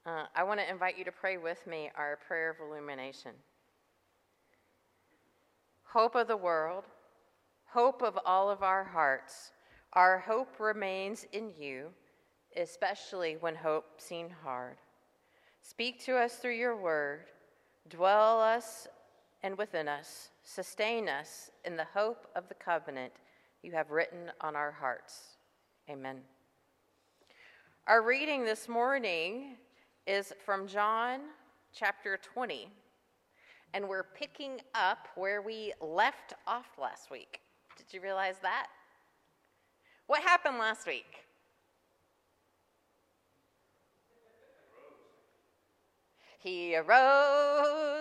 I want to invite you to pray with me our prayer of illumination. Hope of the world, hope of all of our hearts, our hope remains in you, especially when hope seemed hard. Speak to us through your word, dwell us and within us, sustain us in the hope of the covenant you have written on our hearts. Amen. Our reading this morning is from John chapter 20, and we're picking up where we left off last week. Did you realize that? What happened last week? He arose,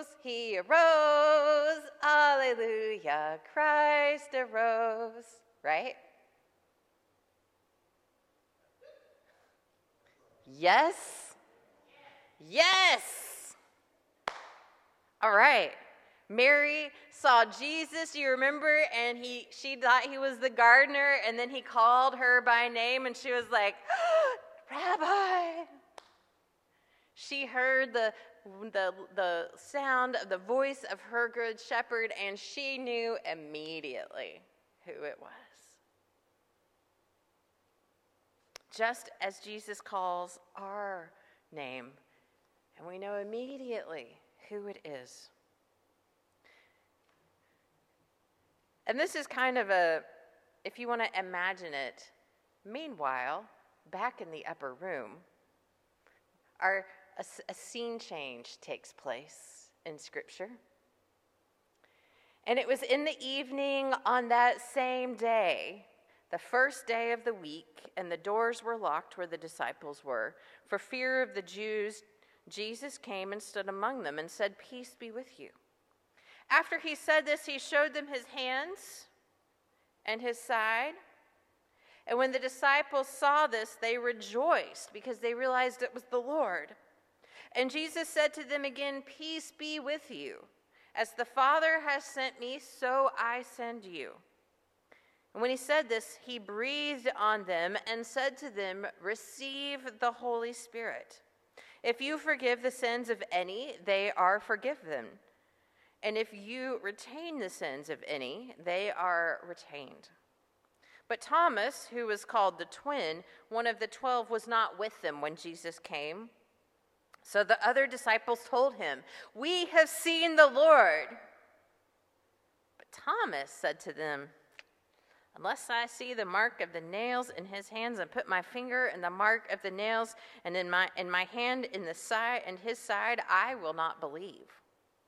alleluia, Christ arose, right? Yes? Yes! All right. Mary saw Jesus, you remember, and she thought he was the gardener, and then he called her by name, and she was like, Rabbi! She heard the sound of the voice of her good shepherd, and she knew immediately who it was. Just as Jesus calls our name, and we know immediately who it is. And this is kind of if you want to imagine it, meanwhile, back in the upper room, a scene change takes place in Scripture. And it was in the evening on that same day, the first day of the week, and the doors were locked where the disciples were. For fear of the Jews, Jesus came and stood among them and said, "Peace be with you." After he said this, he showed them his hands and his side. And when the disciples saw this, they rejoiced because they realized it was the Lord. And Jesus said to them again, "Peace be with you. As the Father has sent me, so I send you." And when he said this, he breathed on them and said to them, "Receive the Holy Spirit. If you forgive the sins of any, they are forgiven. And if you retain the sins of any, they are retained." But Thomas, who was called the twin, one of the 12, was not with them when Jesus came. So the other disciples told him, "We have seen the Lord." But Thomas said to them, "Unless I see the mark of the nails in his hands and put my finger in the mark of the nails and in my hand in the side and his side, I will not believe."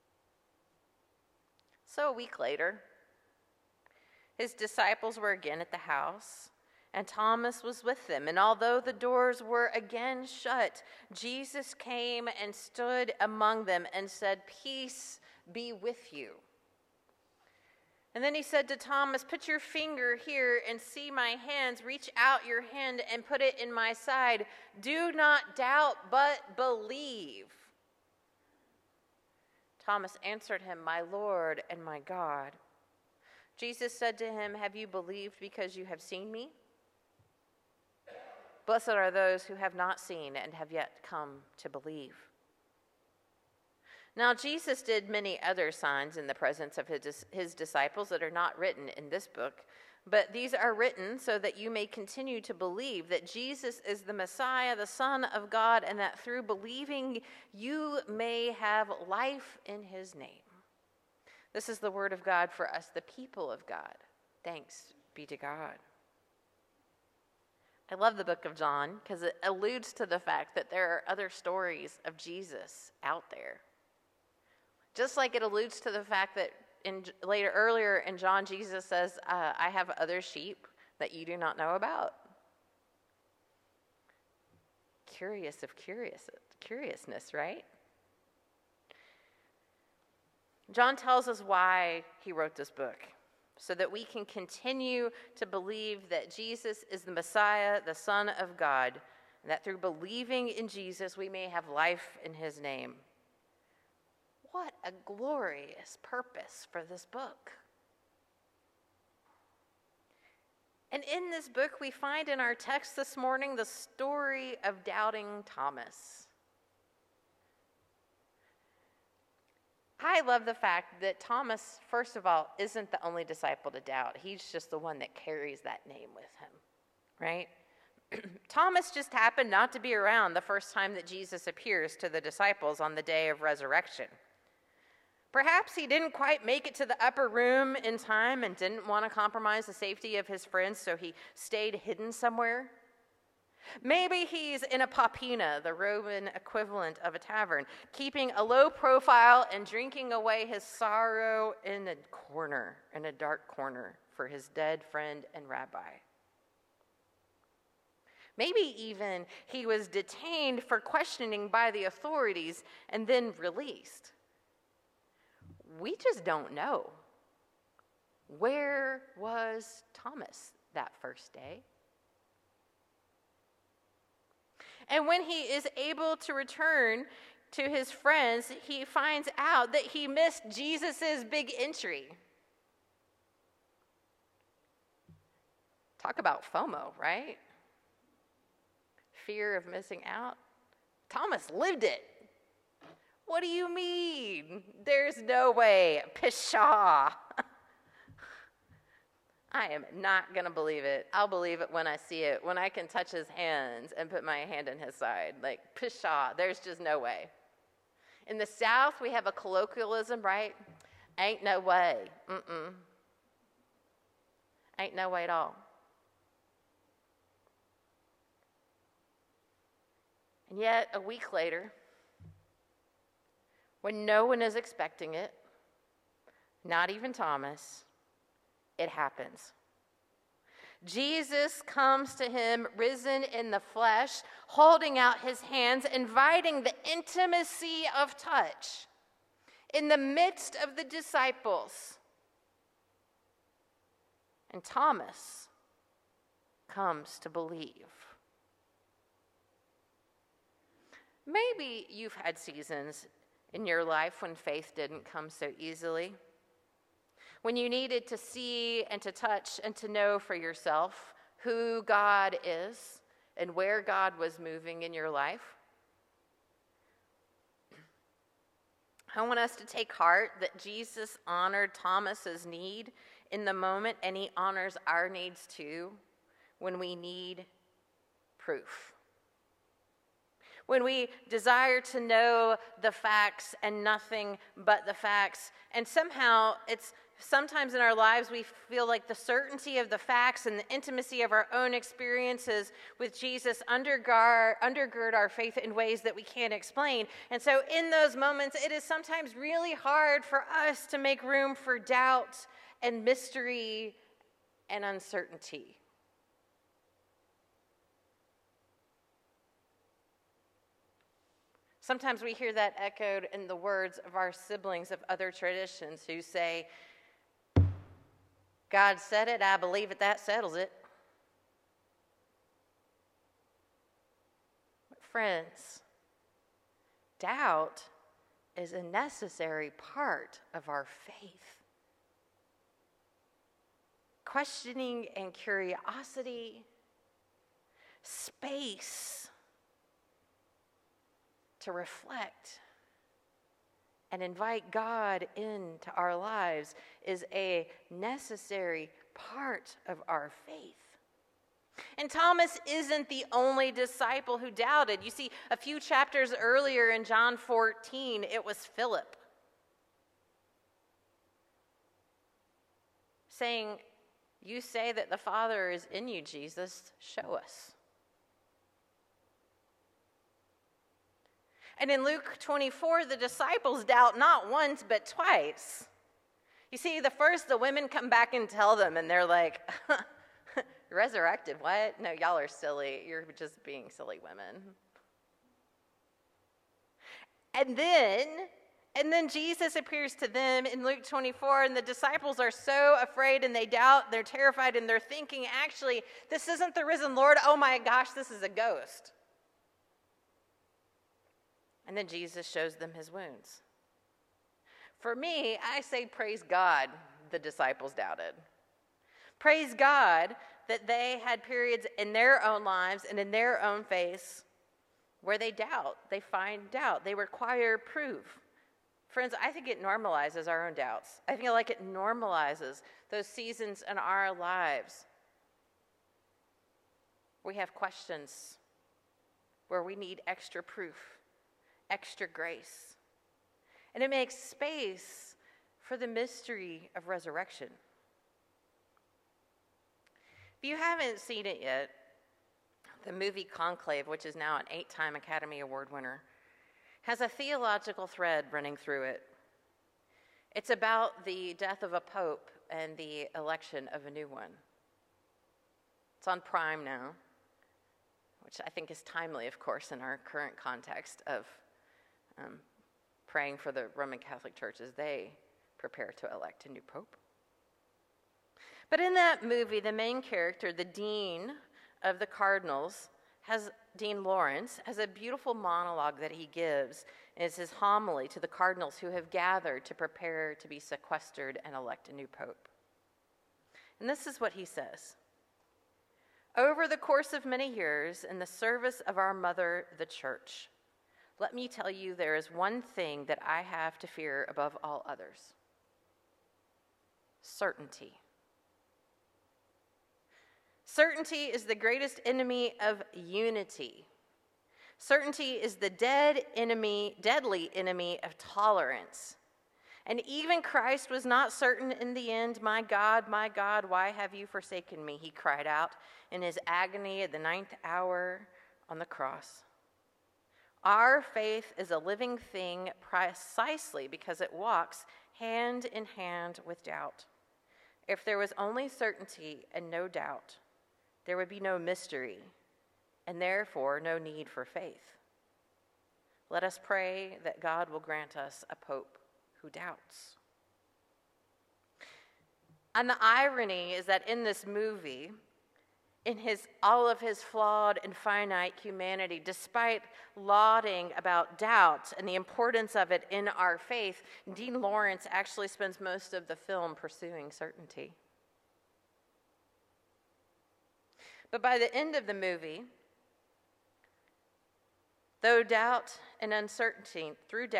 So a week later, his disciples were again at the house, and Thomas was with them. And although the doors were again shut, Jesus came and stood among them and said, "Peace be with you." And then he said to Thomas, "Put your finger here and see my hands. Reach out your hand and put it in my side. Do not doubt, but believe." Thomas answered him, "My Lord and my God." Jesus said to him, "Have you believed because you have seen me? Blessed are those who have not seen and have yet come to believe." Now Jesus did many other signs in the presence of his disciples that are not written in this book, but these are written so that you may continue to believe that Jesus is the Messiah, the Son of God, and that through believing you may have life in his name. This is the word of God for us, the people of God. Thanks be to God. I love the book of John because it alludes to the fact that there are other stories of Jesus out there. Just like it alludes to the fact that earlier in John, Jesus says, "I have other sheep that you do not know about." Curiousness, right? John tells us why he wrote this book, so that we can continue to believe that Jesus is the Messiah, the Son of God, and that through believing in Jesus, we may have life in his name. What a glorious purpose for this book. And in this book, we find in our text this morning the story of doubting Thomas. I love the fact that Thomas, first of all, isn't the only disciple to doubt. He's just the one that carries that name with him, right? Thomas just happened not to be around the first time that Jesus appears to the disciples on the day of resurrection. Perhaps he didn't quite make it to the upper room in time and didn't want to compromise the safety of his friends, so he stayed hidden somewhere. Maybe he's in a popina, the Roman equivalent of a tavern, keeping a low profile and drinking away his sorrow in a dark corner for his dead friend and rabbi. Maybe even he was detained for questioning by the authorities and then released. We just don't know. Where was Thomas that first day? And when he is able to return to his friends, he finds out that he missed Jesus' big entry. Talk about FOMO, right? Fear of missing out. Thomas lived it. What do you mean? There's no way. Pshaw. I am not going to believe it. I'll believe it when I see it, when I can touch his hands and put my hand in his side. Like, pshaw, there's just no way. In the South, we have a colloquialism, right? Ain't no way. Ain't no way at all. And yet, a week later, when no one is expecting it, not even Thomas, it happens. Jesus comes to him, risen in the flesh, holding out his hands, inviting the intimacy of touch in the midst of the disciples. And Thomas comes to believe. Maybe you've had seasons in your life when faith didn't come so easily, when you needed to see and to touch and to know for yourself who God is and where God was moving in your life. I want us to take heart that Jesus honored Thomas's need in the moment, and he honors our needs too when we need proof. When we desire to know the facts and nothing but the facts, and somehow sometimes in our lives we feel like the certainty of the facts and the intimacy of our own experiences with Jesus undergird our faith in ways that we can't explain. And so in those moments, it is sometimes really hard for us to make room for doubt and mystery and uncertainty. Sometimes we hear that echoed in the words of our siblings of other traditions who say, God said it, I believe it, that settles it. But friends, doubt is a necessary part of our faith. Questioning and curiosity, space to reflect and invite God into our lives is a necessary part of our faith. And Thomas isn't the only disciple who doubted. You see, a few chapters earlier in John 14, it was Philip saying, "You say that the Father is in you, Jesus. Show us." And in Luke 24, the disciples doubt not once, but twice. You see, the women come back and tell them, and they're like, resurrected, what? No, y'all are silly. You're just being silly women. And then Jesus appears to them in Luke 24, and the disciples are so afraid, and they doubt, they're terrified, and they're thinking, actually, this isn't the risen Lord. Oh my gosh, this is a ghost. And then Jesus shows them his wounds. For me, I say praise God the disciples doubted. Praise God that they had periods in their own lives and in their own faith where they doubt. They find doubt. They require proof. Friends, I think it normalizes our own doubts. I feel like it normalizes those seasons in our lives. We have questions where we need extra proof, extra grace. And it makes space for the mystery of resurrection. If you haven't seen it yet, the movie Conclave, which is now an 8-time Academy Award winner, has a theological thread running through it. It's about the death of a pope and the election of a new one. It's on Prime now, which I think is timely, of course, in our current context of praying for the Roman Catholic Church as they prepare to elect a new pope. But in that movie, the main character, the dean of the cardinals, Dean Lawrence, has a beautiful monologue that he gives. It's his homily to the cardinals who have gathered to prepare to be sequestered and elect a new pope. And this is what he says. Over the course of many years, in the service of our mother, the church, let me tell you there is one thing that I have to fear above all others. Certainty. Certainty is the greatest enemy of unity. Certainty is the deadly enemy of tolerance. And even Christ was not certain in the end. My God, why have you forsaken me? He cried out in his agony at the 9th hour on the cross. Our faith is a living thing precisely because it walks hand in hand with doubt. If there was only certainty and no doubt, there would be no mystery, and therefore no need for faith. Let us pray that God will grant us a pope who doubts. And the irony is that in this movie, in all of his flawed and finite humanity, despite lauding about doubt and the importance of it in our faith, Dean Lawrence actually spends most of the film pursuing certainty. But by the end of the movie, through doubt and uncertainty,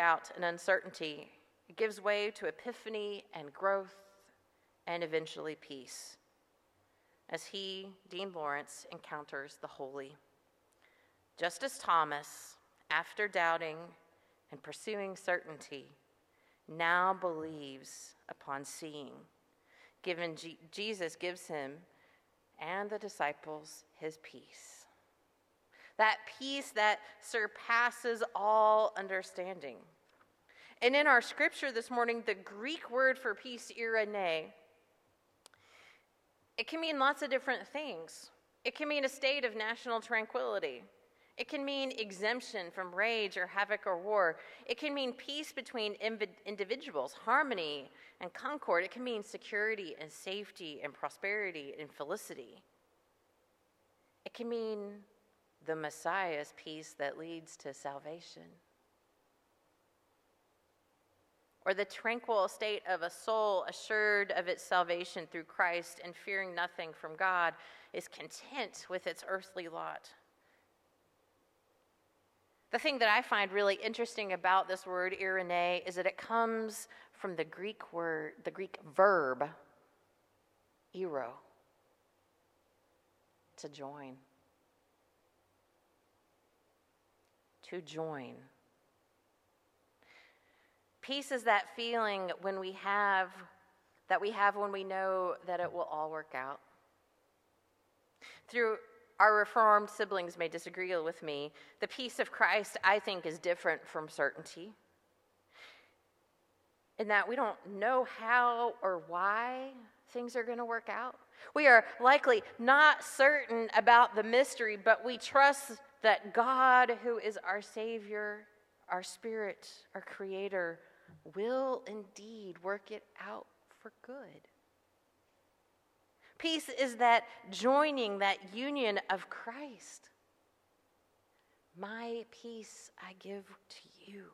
it gives way to epiphany and growth and eventually peace as he, Dean Lawrence, encounters the holy. Just as Thomas, after doubting and pursuing certainty, now believes upon seeing, Jesus gives him and the disciples his peace. That peace that surpasses all understanding. And in our scripture this morning, the Greek word for peace, eirene, it can mean lots of different things. It can mean a state of national tranquility. It can mean exemption from rage or havoc or war. It can mean peace between individuals, harmony and concord. It can mean security and safety and prosperity and felicity. It can mean the Messiah's peace that leads to salvation. Or the tranquil state of a soul assured of its salvation through Christ and fearing nothing from God is content with its earthly lot. The thing that I find really interesting about this word eirene is that it comes from the Greek verb, eiro, to join. To join. Peace is that feeling when we have when we know that it will all work out. Through our Reformed siblings may disagree with me, the peace of Christ, I think, is different from certainty. In that we don't know how or why things are going to work out. We are likely not certain about the mystery, but we trust that God, who is our Savior, our Spirit, our Creator, will indeed work it out for good. Peace is that joining, that union of Christ. My peace I give to you.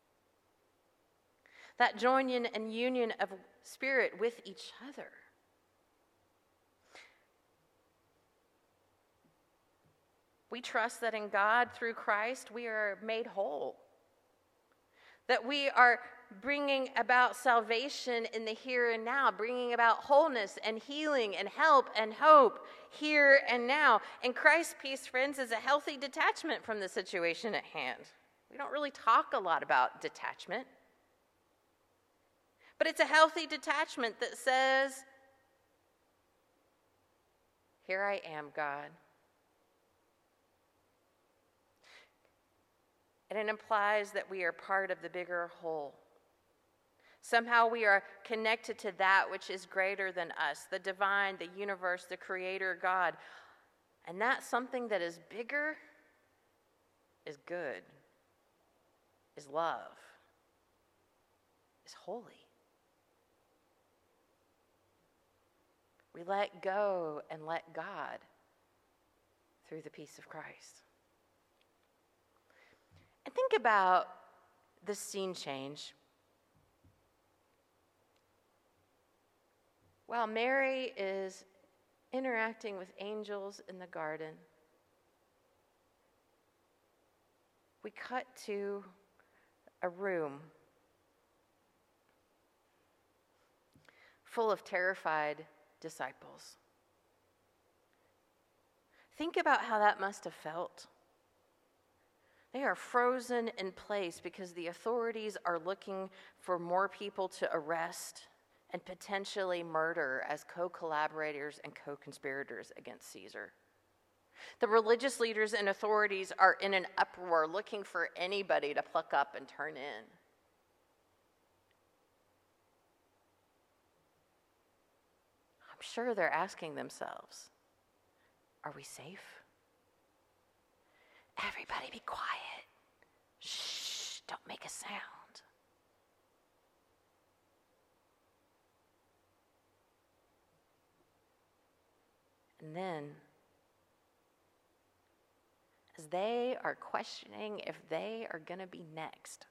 That joining and union of spirit with each other. We trust that in God, through Christ, we are made whole. That we are bringing about salvation in the here and now, bringing about wholeness and healing and help and hope here and now. And Christ's peace, friends, is a healthy detachment from the situation at hand. We don't really talk a lot about detachment, but it's a healthy detachment that says, "Here I am, God." And it implies that we are part of the bigger whole. Somehow we are connected to that which is greater than us, the divine, the universe, the creator God. And that something that is bigger is good, is love, is holy. We let go and let God through the peace of Christ. And think about the scene change. While Mary is interacting with angels in the garden, we cut to a room full of terrified disciples. Think about how that must have felt. They are frozen in place because the authorities are looking for more people to arrest and potentially murder as co-collaborators and co-conspirators against Caesar. The religious leaders and authorities are in an uproar, looking for anybody to pluck up and turn in. I'm sure they're asking themselves, are we safe? Everybody be quiet. Shh, don't make a sound. And then, as they are questioning if they are going to be next,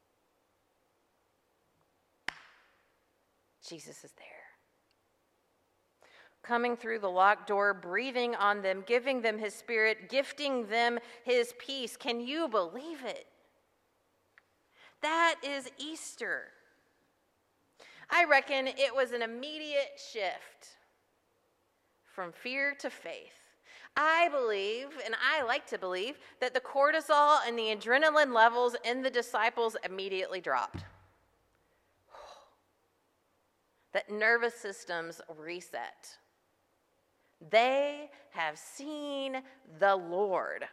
Jesus is there. Coming through the locked door, breathing on them, giving them his spirit, gifting them his peace. Can you believe it? That is Easter. I reckon it was an immediate shift from fear to faith. I believe, and I like to believe, that the cortisol and the adrenaline levels in the disciples immediately dropped. That nervous systems reset. They have seen the Lord.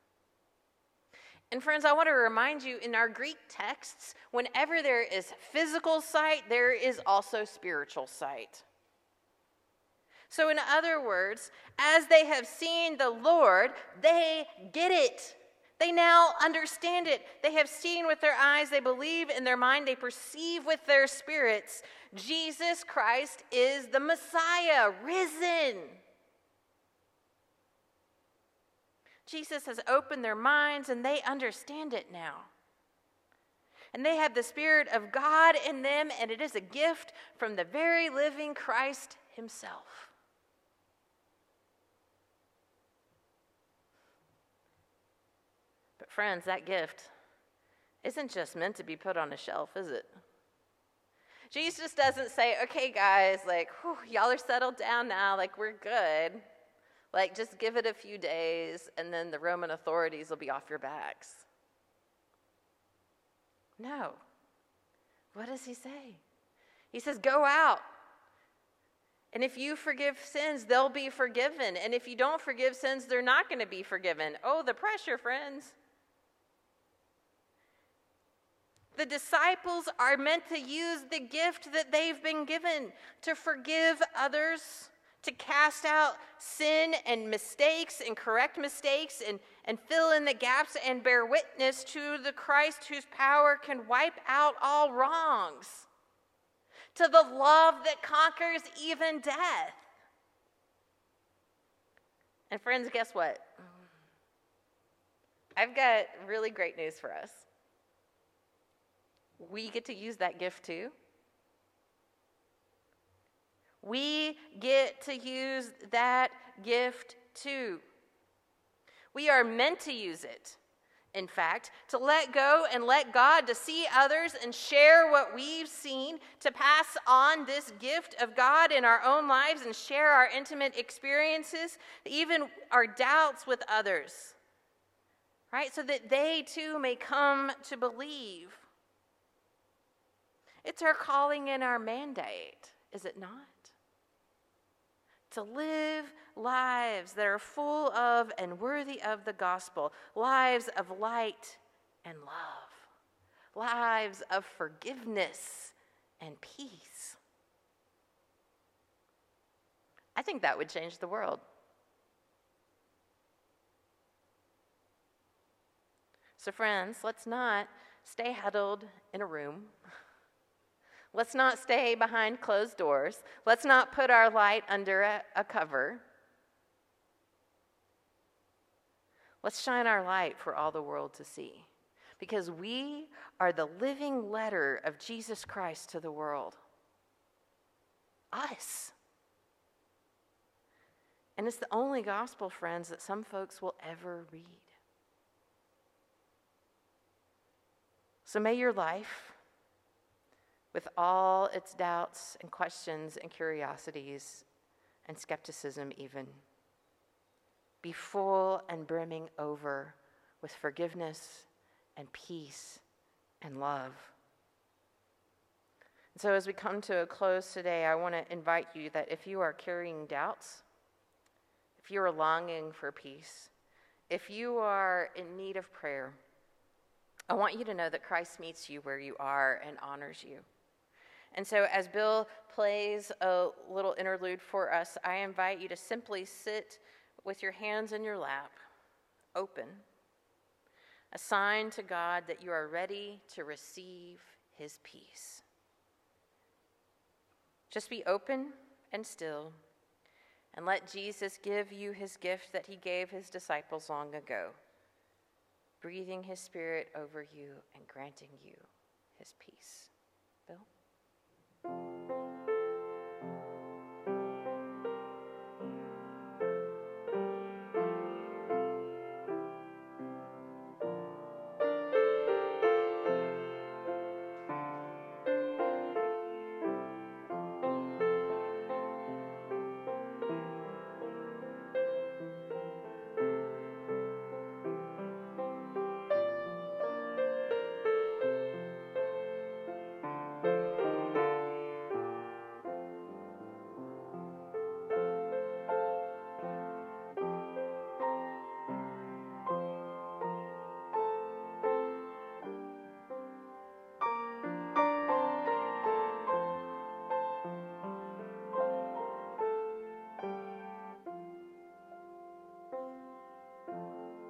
And friends, I want to remind you, in our Greek texts, whenever there is physical sight, there is also spiritual sight. So in other words, as they have seen the Lord, they get it. They now understand it. They have seen with their eyes, they believe in their mind, they perceive with their spirits. Jesus Christ is the Messiah, risen. Jesus has opened their minds and they understand it now. And they have the Spirit of God in them, and it is a gift from the very living Christ himself. But friends, that gift isn't just meant to be put on a shelf, is it? Jesus doesn't say, okay, guys, y'all are settled down now, we're good. Just give it a few days, and then the Roman authorities will be off your backs. No. What does he say? He says, go out. And if you forgive sins, they'll be forgiven. And if you don't forgive sins, they're not going to be forgiven. Oh, the pressure, friends. The disciples are meant to use the gift that they've been given to forgive others, to cast out sin and mistakes and correct mistakes and fill in the gaps and bear witness to the Christ whose power can wipe out all wrongs, to the love that conquers even death. And friends, guess what? I've got really great news for us. We get to use that gift too. We get to use that gift too. We are meant to use it in fact, to let go and let God, to see others and share what we've seen, to pass on this gift of God in our own lives and share our intimate experiences, even our doubts with others, right? So that they too may come to believe. It's our calling and our mandate, is it not? To live lives that are full of and worthy of the gospel, lives of light and love, lives of forgiveness and peace. I think that would change the world. So friends, let's not stay huddled in a room. Let's not stay behind closed doors. Let's not put our light under a cover. Let's shine our light for all the world to see, because we are the living letter of Jesus Christ to the world. Us. And it's the only gospel, friends, that some folks will ever read. So may your life, with all its doubts and questions and curiosities and skepticism even, be full and brimming over with forgiveness and peace and love. And so as we come to a close today, I want to invite you that if you are carrying doubts, if you are longing for peace, if you are in need of prayer, I want you to know that Christ meets you where you are and honors you. And so as Bill plays a little interlude for us, I invite you to simply sit with your hands in your lap, open, a sign to God that you are ready to receive his peace. Just be open and still, and let Jesus give you his gift that he gave his disciples long ago, breathing his Spirit over you and granting you his peace. Bill?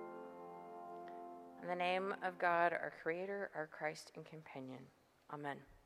In the name of God, our Creator, our Christ and companion. Amen.